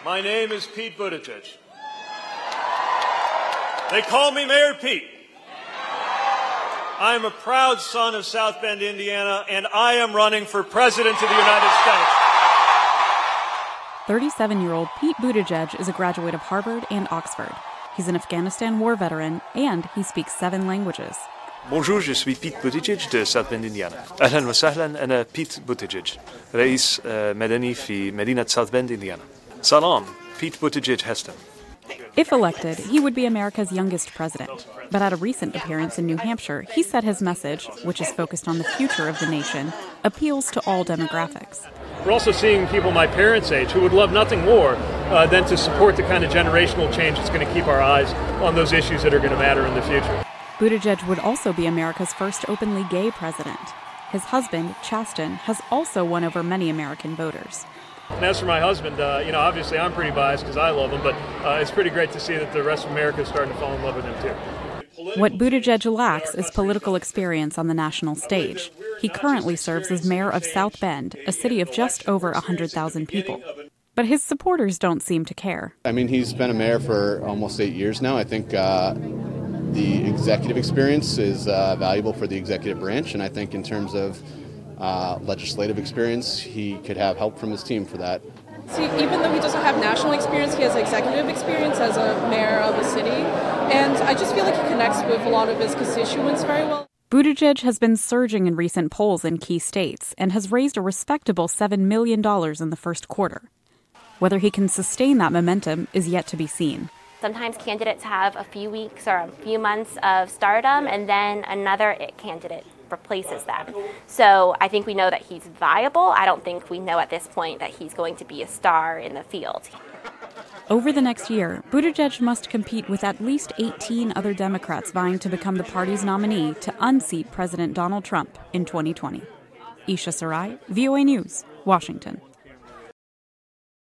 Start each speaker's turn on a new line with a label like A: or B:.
A: My name is Pete Buttigieg. They call me Mayor Pete. I am a proud son of South Bend, Indiana, and I am running for President of the United States.
B: 37-year-old Pete Buttigieg is a graduate of Harvard and Oxford. He's an Afghanistan war veteran, and he speaks 7 languages.
C: Bonjour, je suis Pete Buttigieg de South Bend, Indiana. أهلا وسهلا أنا بيت بوتيجيج رئيس مدني في مدينة South Bend, Indiana. Salam, Pete Buttigieg Heston.
B: If elected, he would be America's youngest president. But at a recent appearance in New Hampshire, he said his message, which is focused on the future of the nation, appeals to all demographics.
A: We're also seeing people my parents' age who would love nothing more than to support the kind of generational change that's going to keep our eyes on those issues that are going to matter in the future.
B: Buttigieg would also be America's first openly gay president. His husband, Chasten, has also won over many American voters.
A: And as for my husband, obviously I'm pretty biased because I love him, but it's pretty great to see that the rest of America is starting to fall in love with him too.
B: What Buttigieg lacks is political experience on the national stage. He currently serves as mayor of South Bend, a city of just over 100,000 people. But his supporters don't seem to care.
D: I mean, he's been a mayor for almost 8 years now. I think the executive experience is valuable for the executive branch, and I think in terms of legislative experience, he could have help from his team for that.
E: See, even though he doesn't have national experience, he has executive experience as a mayor of a city, and I just feel like he connects with a lot of his constituents very well.
B: Buttigieg has been surging in recent polls in key states and has raised a respectable $7 million in the first quarter. Whether he can sustain that momentum is yet to be seen.
F: Sometimes candidates have a few weeks or a few months of stardom, and then another candidate replaces them. So I think we know that he's viable. I don't think we know at this point that he's going to be a star in the field.
B: Over the next year, Buttigieg must compete with at least 18 other Democrats vying to become the party's nominee to unseat President Donald Trump in 2020. Isha Sarai, VOA News, Washington.